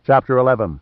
Chapter 11.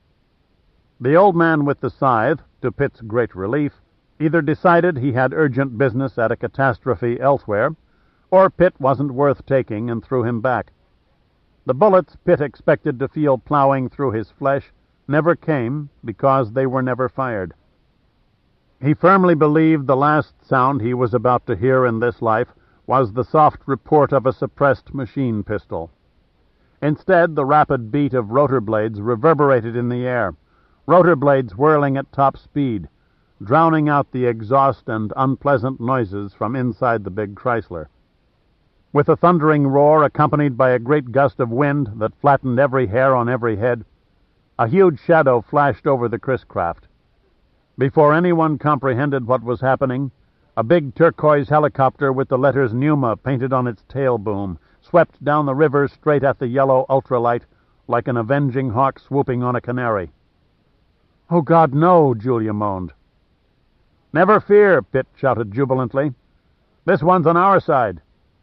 The old man with the scythe, to Pitt's great relief, either decided he had urgent business at a catastrophe elsewhere, or Pitt wasn't worth taking and threw him back. The bullets Pitt expected to feel plowing through his flesh never came because they were never fired. He firmly believed the last sound he was about to hear in this life was the soft report of a suppressed machine pistol. Instead, the rapid beat of rotor blades reverberated in the air, rotor blades whirling at top speed, drowning out the exhaust and unpleasant noises from inside the big Chrysler. With a thundering roar accompanied by a great gust of wind that flattened every hair on every head, a huge shadow flashed over the Chris-craft. Before anyone comprehended what was happening, a big turquoise helicopter with the letters Pneuma painted on its tail boom swept down the river straight at the yellow ultralight like an avenging hawk swooping on a canary. "Oh, God, no!" Julia moaned. "Never fear," Pitt shouted jubilantly. "This one's on our side."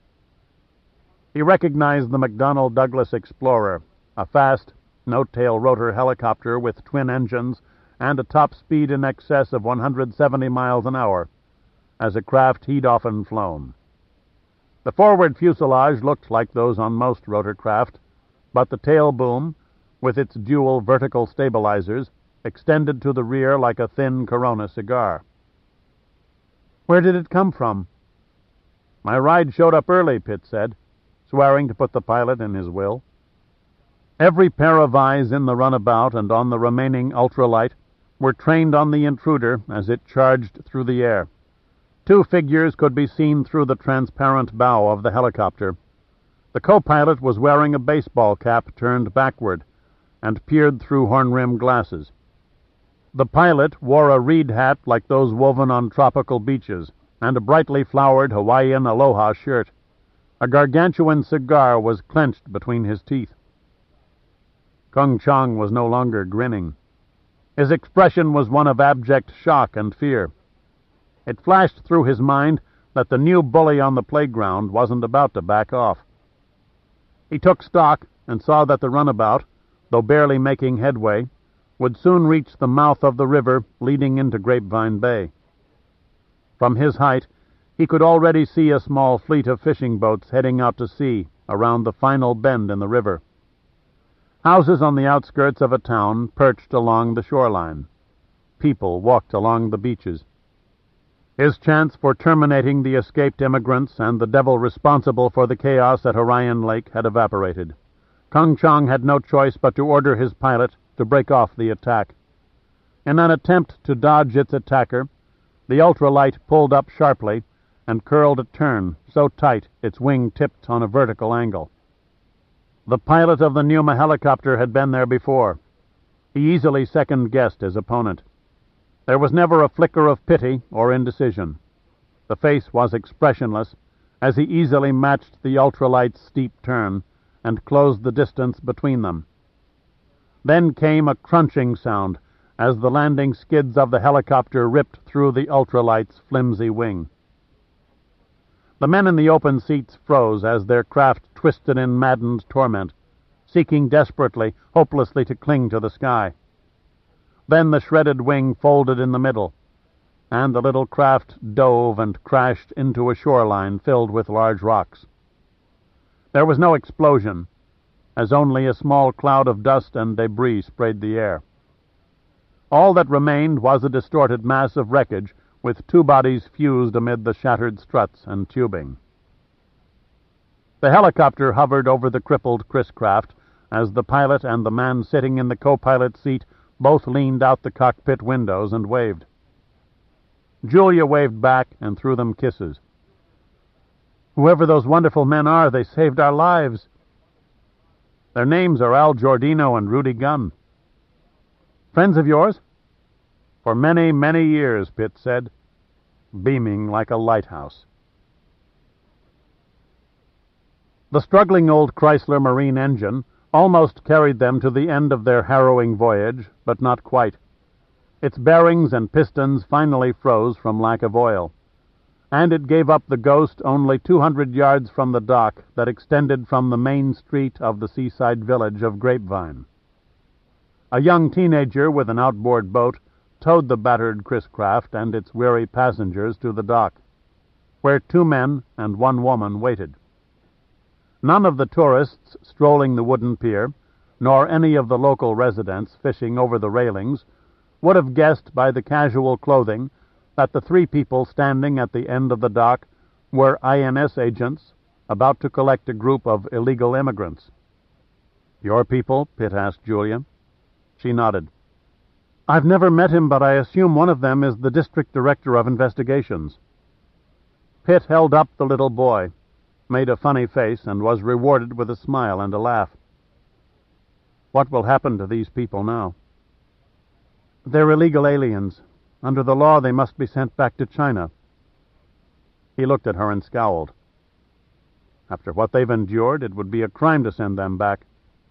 He recognized the McDonnell Douglas Explorer, a fast, no-tail rotor helicopter with twin engines and a top speed in excess of 170 miles an hour, as a craft he'd often flown. The forward fuselage looked like those on most rotor craft, but the tail boom, with its dual vertical stabilizers, extended to the rear like a thin Corona cigar. "Where did it come from?" "My ride showed up early," Pitt said, swearing to put the pilot in his will. Every pair of eyes in the runabout and on the remaining ultralight were trained on the intruder as it charged through the air. Two figures could be seen through the transparent bow of the helicopter. The co-pilot was wearing a baseball cap turned backward and peered through horn-rimmed glasses. The pilot wore a reed hat like those woven on tropical beaches and a brightly flowered Hawaiian aloha shirt. A gargantuan cigar was clenched between his teeth. Kung Chang was no longer grinning. His expression was one of abject shock and fear. It flashed through his mind that the new bully on the playground wasn't about to back off. He took stock and saw that the runabout, though barely making headway, would soon reach the mouth of the river leading into Grapevine Bay. From his height, he could already see a small fleet of fishing boats heading out to sea around the final bend in the river. Houses on the outskirts of a town perched along the shoreline. People walked along the beaches. His chance for terminating the escaped immigrants and the devil responsible for the chaos at Orion Lake had evaporated. Kung Chang had no choice but to order his pilot to break off the attack. In an attempt to dodge its attacker, the ultralight pulled up sharply and curled a turn so tight its wing tipped on a vertical angle. The pilot of the Pneuma helicopter had been there before. He easily second-guessed his opponent. There was never a flicker of pity or indecision. The face was expressionless as he easily matched the ultralight's steep turn and closed the distance between them. Then came a crunching sound as the landing skids of the helicopter ripped through the ultralight's flimsy wing. The men in the open seats froze as their craft twisted in maddened torment, seeking desperately, hopelessly to cling to the sky. Then the shredded wing folded in the middle, and the little craft dove and crashed into a shoreline filled with large rocks. There was no explosion, as only a small cloud of dust and debris sprayed the air. All that remained was a distorted mass of wreckage with two bodies fused amid the shattered struts and tubing. The helicopter hovered over the crippled Chris-craft as the pilot and the man sitting in the co-pilot seat both leaned out the cockpit windows and waved. Julia waved back and threw them kisses. "Whoever those wonderful men are, they saved our lives." "Their names are Al Giordino and Rudy Gunn." "Friends of yours?" "For many, many years," Pitt said, beaming like a lighthouse. The struggling old Chrysler marine engine almost carried them to the end of their harrowing voyage, but not quite. Its bearings and pistons finally froze from lack of oil, and it gave up the ghost only 200 yards from the dock that extended from the main street of the seaside village of Grapevine. A young teenager with an outboard boat towed the battered Chris Craft and its weary passengers to the dock, where 2 men and 1 woman waited. None of the tourists strolling the wooden pier, nor any of the local residents fishing over the railings, would have guessed by the casual clothing that the 3 people standing at the end of the dock were INS agents about to collect a group of illegal immigrants. "Your people?" Pitt asked Julia. She nodded. "I've never met him, but I assume one of them is the District Director of Investigations." Pitt held up the little boy, made a funny face, and was rewarded with a smile and a laugh. "What will happen to these people now?" "They're illegal aliens. Under the law, they must be sent back to China." He looked at her and scowled. "After what they've endured, it would be a crime to send them back."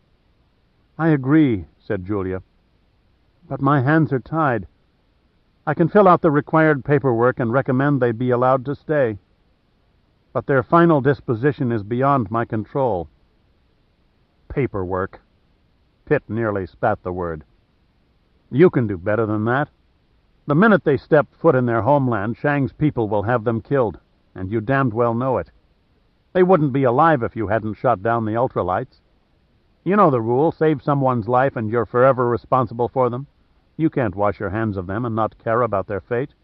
"I agree," said Julia. "But my hands are tied. I can fill out the required paperwork and recommend they be allowed to stay. But their final disposition is beyond my control." "Paperwork." Pitt nearly spat the word. "You can do better than that. The minute they step foot in their homeland, Shang's people will have them killed, and you damned well know it. They wouldn't be alive if you hadn't shot down the ultralights. You know the rule: save someone's life and you're forever responsible for them. You can't wash your hands of them and not care about their fate."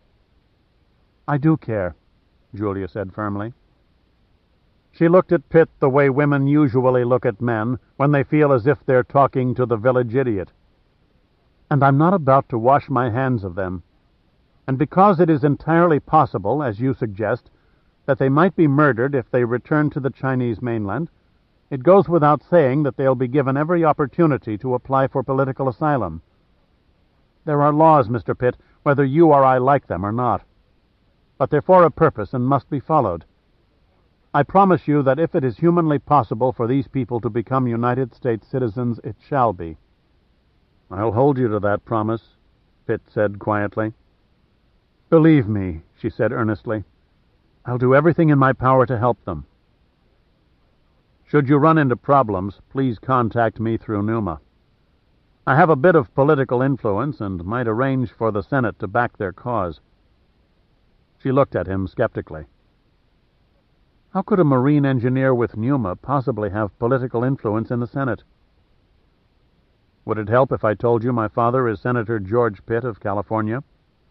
"I do care," Julia said firmly. She looked at Pitt the way women usually look at men when they feel as if they're talking to the village idiot. "And I'm not about to wash my hands of them. And because it is entirely possible, as you suggest, that they might be murdered if they return to the Chinese mainland, it goes without saying that they'll be given every opportunity to apply for political asylum. There are laws, Mr. Pitt, whether you or I like them or not. But they're for a purpose and must be followed. I promise you that if it is humanly possible for these people to become United States citizens, it shall be." "I'll hold you to that promise," Pitt said quietly. "Believe me," she said earnestly, "I'll do everything in my power to help them. Should you run into problems, please contact me through Numa. I have a bit of political influence and might arrange for the Senate to back their cause." She looked at him skeptically. How could a marine engineer with Numa possibly have political influence in the Senate? "Would it help if I told you my father is Senator George Pitt of California?"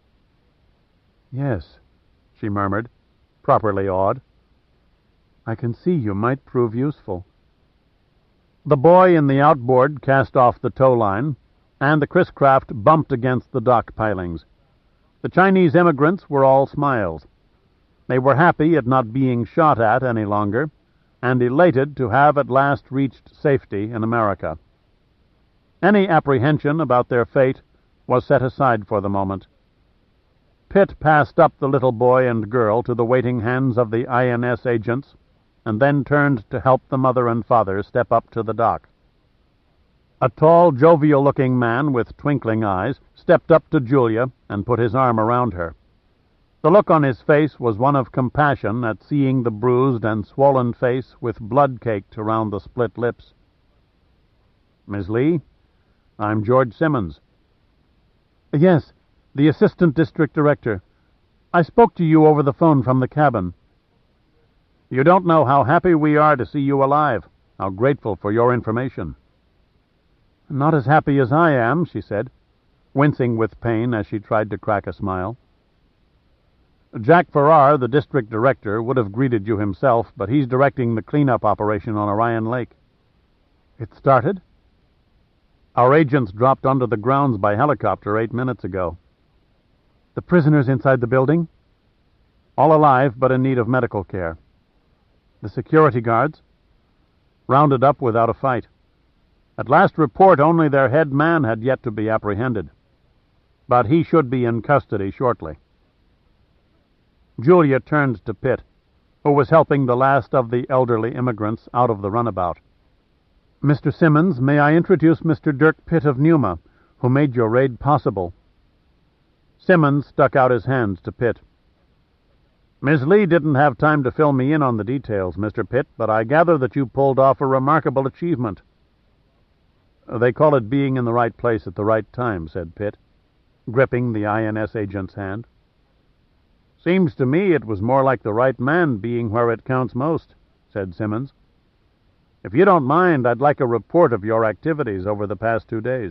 "Yes," she murmured, properly awed. "I can see you might prove useful." The boy in the outboard cast off the tow line, and the Chris Craft bumped against the dock pilings. The Chinese immigrants were all smiles. They were happy at not being shot at any longer, and elated to have at last reached safety in America. Any apprehension about their fate was set aside for the moment. Pitt passed up the little boy and girl to the waiting hands of the INS agents, and then turned to help the mother and father step up to the dock. A tall, jovial-looking man with twinkling eyes stepped up to Julia and put his arm around her. The look on his face was one of compassion at seeing the bruised and swollen face with blood caked around the split lips. "Miss Lee, I'm George Simmons." "Yes, the Assistant District Director. I spoke to you over the phone from the cabin." "You don't know how happy we are to see you alive, how grateful for your information." "Not as happy as I am," she said, wincing with pain as she tried to crack a smile. "Jack Farrar, the district director, would have greeted you himself, but he's directing the cleanup operation on Orion Lake." "It started?" "Our agents dropped onto the grounds by helicopter 8 minutes ago." "The prisoners inside the building?" "All alive, but in need of medical care." "The security guards?" "Rounded up without a fight. At last report, only their head man had yet to be apprehended. But he should be in custody shortly." Julia turned to Pitt, who was helping the last of the elderly immigrants out of the runabout. "Mr. Simmons, may I introduce Mr. Dirk Pitt of Numa, who made your raid possible?" Simmons stuck out his hand to Pitt. "Miss Lee didn't have time to fill me in on the details, Mr. Pitt, but I gather that you pulled off a remarkable achievement." They call it being in the right place at the right time, said Pitt, gripping the INS agent's hand. Seems to me it was more like the right man being where it counts most, said Simmons. If you don't mind, I'd like a report of your activities over the past 2 days.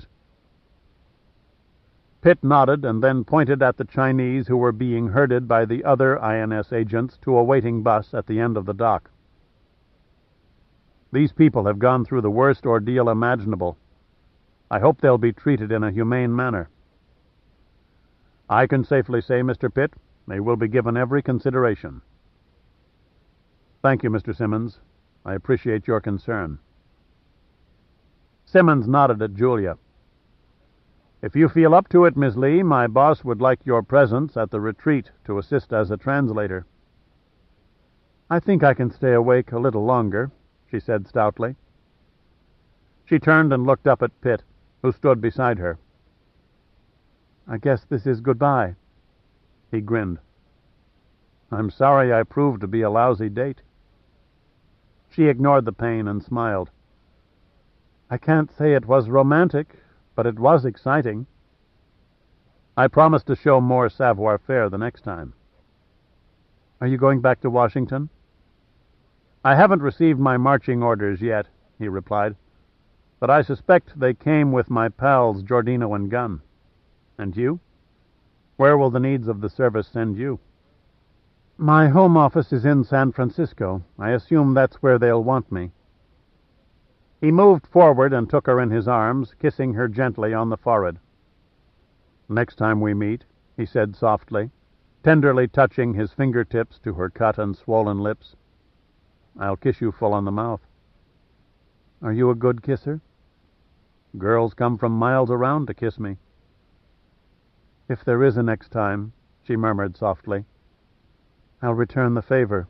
Pitt nodded and then pointed at the Chinese who were being herded by the other INS agents to a waiting bus at the end of the dock. These people have gone through the worst ordeal imaginable. I hope they'll be treated in a humane manner. I can safely say, Mr. Pitt, they will be given every consideration. Thank you, Mr. Simmons. I appreciate your concern. Simmons nodded at Julia. If you feel up to it, Miss Lee, my boss would like your presence at the retreat to assist as a translator. I think I can stay awake a little longer, she said stoutly. She turned and looked up at Pitt, who stood beside her. I guess this is goodbye. He grinned. I'm sorry I proved to be a lousy date. She ignored the pain and smiled. I can't say it was romantic, but it was exciting. I promise to show more savoir-faire the next time. Are you going back to Washington? I haven't received my marching orders yet, he replied, but I suspect they came with my pals Giordino and Gunn. And you? Where will the needs of the service send you? My home office is in San Francisco. I assume that's where they'll want me. He moved forward and took her in his arms, kissing her gently on the forehead. Next time we meet, he said softly, tenderly touching his fingertips to her cut and swollen lips, I'll kiss you full on the mouth. Are you a good kisser? Girls come from miles around to kiss me. If there is a next time, she murmured softly, I'll return the favor.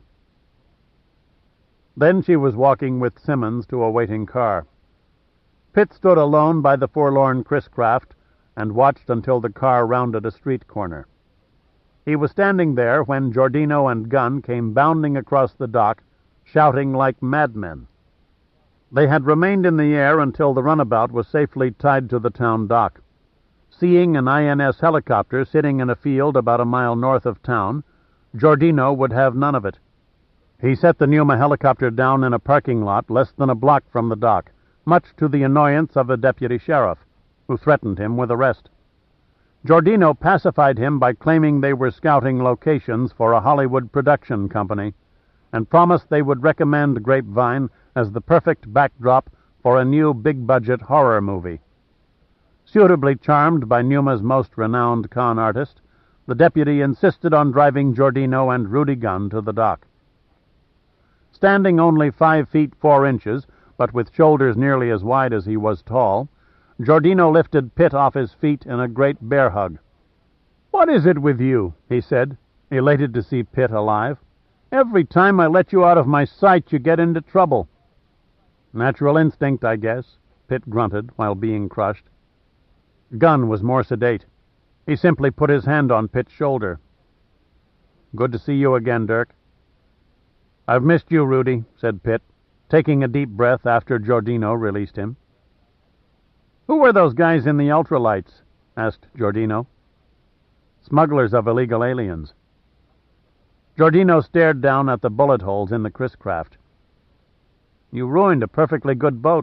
Then she was walking with Simmons to a waiting car. Pitt stood alone by the forlorn Chris-Craft and watched until the car rounded a street corner. He was standing there when Giordino and Gunn came bounding across the dock, shouting like madmen. They had remained in the air until the runabout was safely tied to the town dock. Seeing an INS helicopter sitting in a field about a mile north of town, Giordino would have none of it. He set the Pneuma helicopter down in a parking lot less than a block from the dock, much to the annoyance of a deputy sheriff, who threatened him with arrest. Giordino pacified him by claiming they were scouting locations for a Hollywood production company, and promised they would recommend Grapevine as the perfect backdrop for a new big-budget horror movie. Suitably charmed by Pneuma's most renowned con artist, the deputy insisted on driving Giordino and Rudy Gunn to the dock. Standing only 5 feet 4 inches, but with shoulders nearly as wide as he was tall, Giordino lifted Pitt off his feet in a great bear hug. "What is it with you?" he said, elated to see Pitt alive. "Every time I let you out of my sight, you get into trouble." "Natural instinct, I guess," Pitt grunted while being crushed. Gunn was more sedate. He simply put his hand on Pitt's shoulder. "Good to see you again, Dirk." "I've missed you, Rudy," said Pitt, taking a deep breath after Giordino released him. "Who were those guys in the ultralights?" asked Giordino. "Smugglers of illegal aliens." Giordino stared down at the bullet holes in the Chris-Craft. "You ruined a perfectly good boat."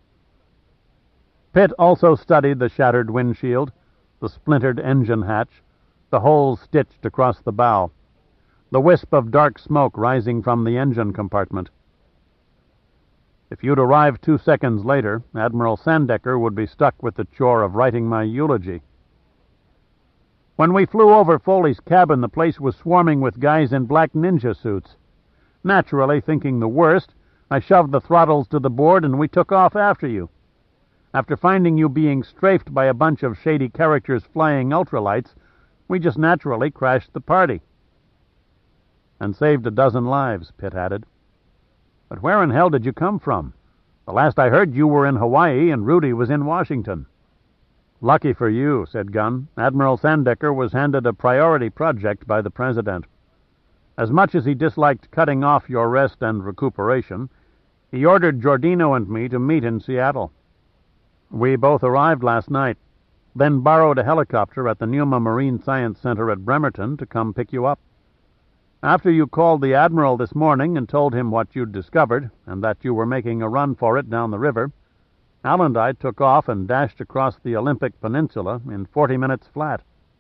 Pitt also studied the shattered windshield, the splintered engine hatch, the holes stitched across the bow, the wisp of dark smoke rising from the engine compartment. "If you'd arrived 2 seconds later, Admiral Sandecker would be stuck with the chore of writing my eulogy. When we flew over Foley's cabin, the place was swarming with guys in black ninja suits. Naturally, thinking the worst, I shoved the throttles to the board and we took off after you. After finding you being strafed by a bunch of shady characters flying ultralights, we just naturally crashed the party." "And saved a dozen lives," Pitt added. "But where in hell did you come from? The last I heard you were in Hawaii and Rudy was in Washington." "Lucky for you," said Gunn. "Admiral Sandecker was handed a priority project by the President. As much as he disliked cutting off your rest and recuperation, he ordered Giordino and me to meet in Seattle." We both arrived last night, then borrowed a helicopter at the Numa Marine Science Center at Bremerton to come pick you up. After you called the Admiral this morning and told him what you'd discovered, and that you were making a run for it down the river, Al and I took off and dashed across the Olympic Peninsula in 40 minutes flat.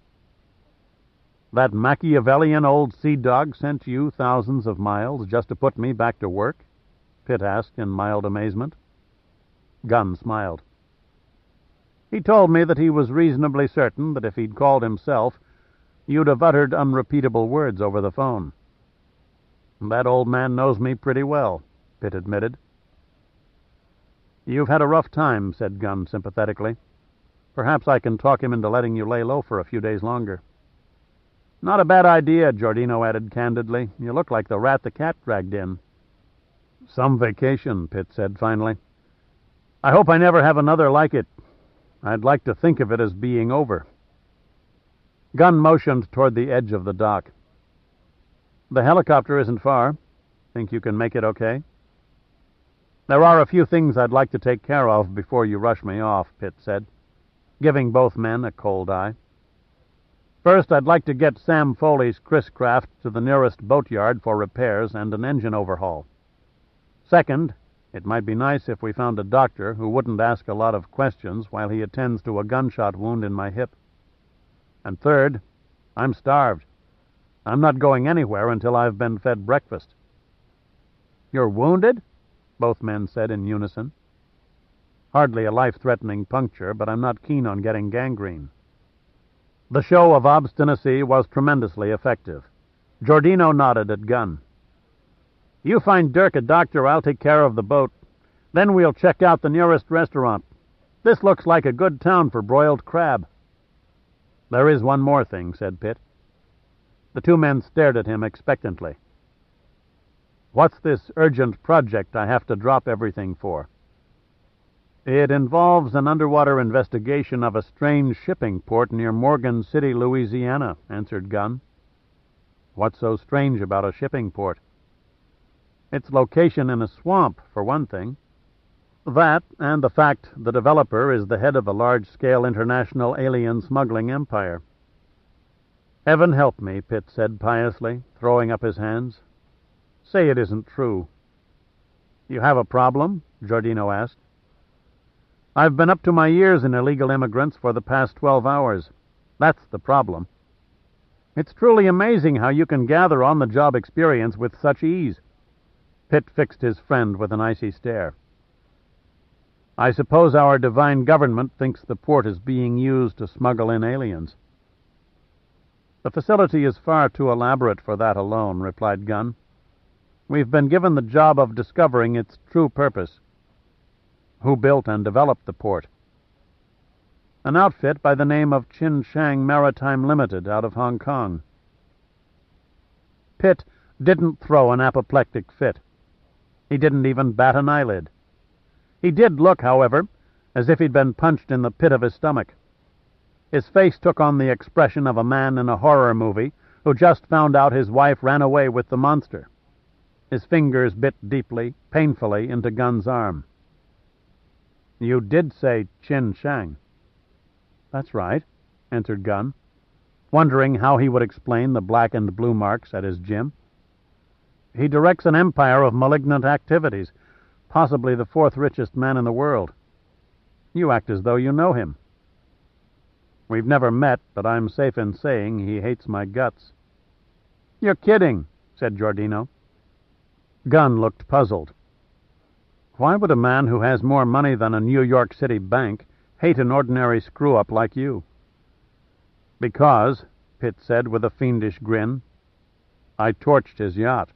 That Machiavellian old sea dog sent you thousands of miles just to put me back to work? Pitt asked in mild amazement. Gunn smiled. He told me that he was reasonably certain that if he'd called himself, you'd have uttered unrepeatable words over the phone. That old man knows me pretty well, Pitt admitted. You've had a rough time, said Gunn sympathetically. Perhaps I can talk him into letting you lay low for a few days longer. Not a bad idea, Giordino added candidly. You look like the rat the cat dragged in. Some vacation, Pitt said finally. I hope I never have another like it. I'd like to think of it as being over. Gunn motioned toward the edge of the dock. The helicopter isn't far. Think you can make it okay? There are a few things I'd like to take care of before you rush me off, Pitt said, giving both men a cold eye. First, I'd like to get Sam Foley's Chris Craft to the nearest boatyard for repairs and an engine overhaul. Second, it might be nice if we found a doctor who wouldn't ask a lot of questions while he attends to a gunshot wound in my hip. And third, I'm starved. I'm not going anywhere until I've been fed breakfast. You're wounded? Both men said in unison. Hardly a life-threatening puncture, but I'm not keen on getting gangrene. The show of obstinacy was tremendously effective. Giordino nodded at Gunn. You find Dirk a doctor, I'll take care of the boat. Then we'll check out the nearest restaurant. This looks like a good town for broiled crab. There is one more thing, said Pitt. The two men stared at him expectantly. What's this urgent project I have to drop everything for? It involves an underwater investigation of a strange shipping port near Morgan City, Louisiana, answered Gunn. What's so strange about a shipping port? Its location in a swamp, for one thing. That, and the fact the developer is the head of a large-scale international alien smuggling empire. Heaven help me, Pitt said piously, throwing up his hands. Say it isn't true. You have a problem? Giordino asked. I've been up to my ears in illegal immigrants for the past 12 hours. That's the problem. It's truly amazing how you can gather on-the-job experience with such ease. Pitt fixed his friend with an icy stare. I suppose our divine government thinks the port is being used to smuggle in aliens. The facility is far too elaborate for that alone, replied Gunn. We've been given the job of discovering its true purpose. Who built and developed the port? An outfit by the name of Qinshan Maritime Limited out of Hong Kong. Pitt didn't throw an apoplectic fit. He didn't even bat an eyelid. He did look, however, as if he'd been punched in the pit of his stomach. His face took on the expression of a man in a horror movie who just found out his wife ran away with the monster. His fingers bit deeply, painfully, into Gunn's arm. You did say Qinshan. That's right, answered Gunn, wondering how he would explain the black and blue marks at his gym. He directs an empire of malignant activities, possibly the fourth richest man in the world. You act as though you know him. We've never met, but I'm safe in saying he hates my guts. You're kidding, said Giordino. Gunn looked puzzled. Why would a man who has more money than a New York City bank hate an ordinary screw-up like you? Because, Pitt said with a fiendish grin, I torched his yacht.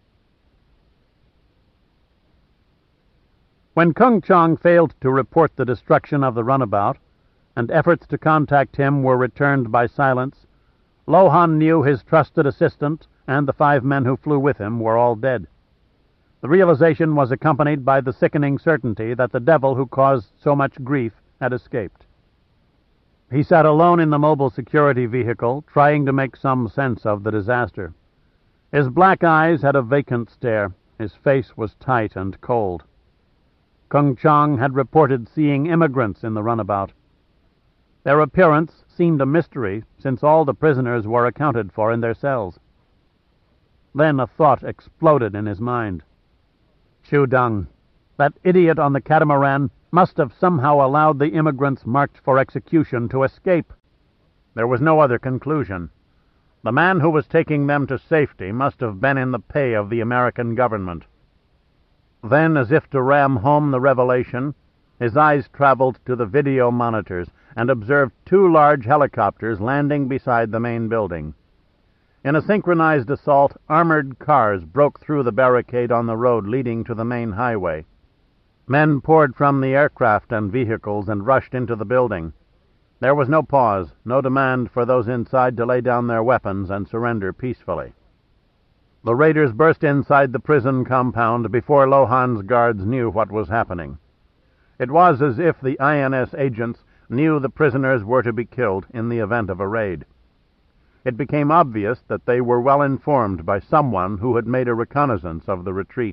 When Kung Chong failed to report the destruction of the runabout, and efforts to contact him were returned by silence, Lohan knew his trusted assistant and the 5 men who flew with him were all dead. The realization was accompanied by the sickening certainty that the devil who caused so much grief had escaped. He sat alone in the mobile security vehicle, trying to make some sense of the disaster. His black eyes had a vacant stare. His face was tight and cold. Kung Chang had reported seeing immigrants in the runabout. Their appearance seemed a mystery, since all the prisoners were accounted for in their cells. Then a thought exploded in his mind. Chu Deng, that idiot on the catamaran, must have somehow allowed the immigrants marked for execution to escape. There was no other conclusion. The man who was taking them to safety must have been in the pay of the American government. Then, as if to ram home the revelation, his eyes traveled to the video monitors and observed 2 large helicopters landing beside the main building. In a synchronized assault, armored cars broke through the barricade on the road leading to the main highway. Men poured from the aircraft and vehicles and rushed into the building. There was no pause, no demand for those inside to lay down their weapons and surrender peacefully. The raiders burst inside the prison compound before Lohan's guards knew what was happening. It was as if the INS agents knew the prisoners were to be killed in the event of a raid. It became obvious that they were well informed by someone who had made a reconnaissance of the retreat.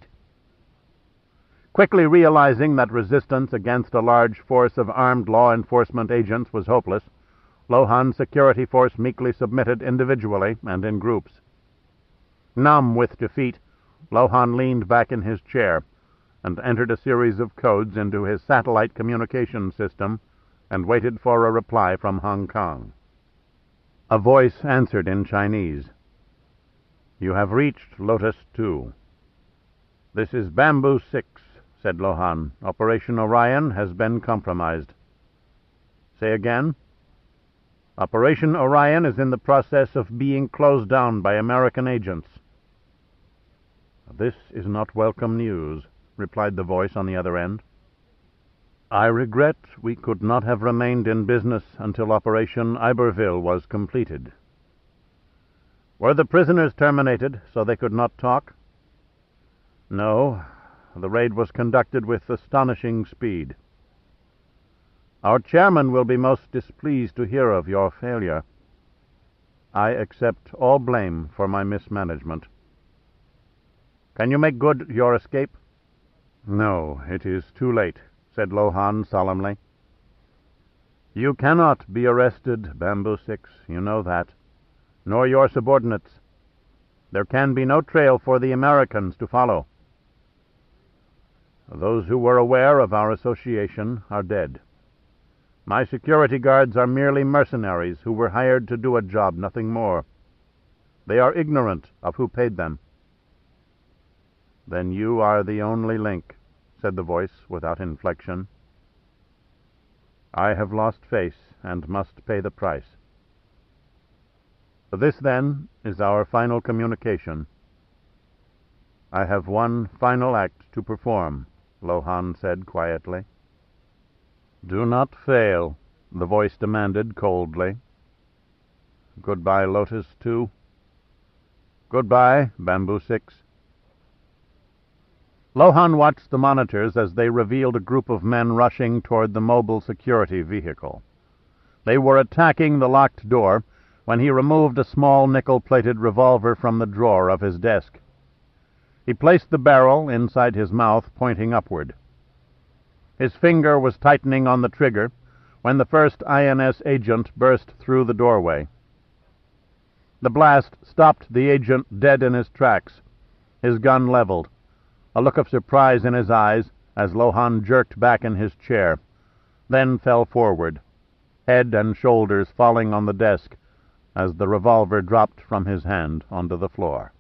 Quickly realizing that resistance against a large force of armed law enforcement agents was hopeless, Lohan's security force meekly submitted individually and in groups. Numb with defeat, Lohan leaned back in his chair and entered a series of codes into his satellite communication system and waited for a reply from Hong Kong. A voice answered in Chinese. "You have reached Lotus 2. "This is Bamboo 6, said Lohan. "Operation Orion has been compromised." "Say again." "Operation Orion is in the process of being closed down by American agents." "This is not welcome news," replied the voice on the other end. "I regret we could not have remained in business until Operation Iberville was completed." "Were the prisoners terminated so they could not talk?" "No. The raid was conducted with astonishing speed." "Our chairman will be most displeased to hear of your failure." "I accept all blame for my mismanagement." "Can you make good your escape?" "No, it is too late," said Lohan solemnly. "You cannot be arrested, Bamboo 6, you know that, nor your subordinates. There can be no trail for the Americans to follow. Those who were aware of our association are dead. My security guards are merely mercenaries who were hired to do a job, nothing more. They are ignorant of who paid them." "Then you are the only link," said the voice without inflection. "I have lost face and must pay the price. This, then, is our final communication." "I have one final act to perform," Lohan said quietly. "Do not fail," the voice demanded coldly. "Goodbye, Lotus 2. Goodbye, Bamboo 6. Lohan watched the monitors as they revealed a group of men rushing toward the mobile security vehicle. They were attacking the locked door when he removed a small nickel-plated revolver from the drawer of his desk. He placed the barrel inside his mouth, pointing upward. His finger was tightening on the trigger when the first INS agent burst through the doorway. The blast stopped the agent dead in his tracks, his gun leveled, a look of surprise in his eyes as Lohan jerked back in his chair, then fell forward, head and shoulders falling on the desk as the revolver dropped from his hand onto the floor.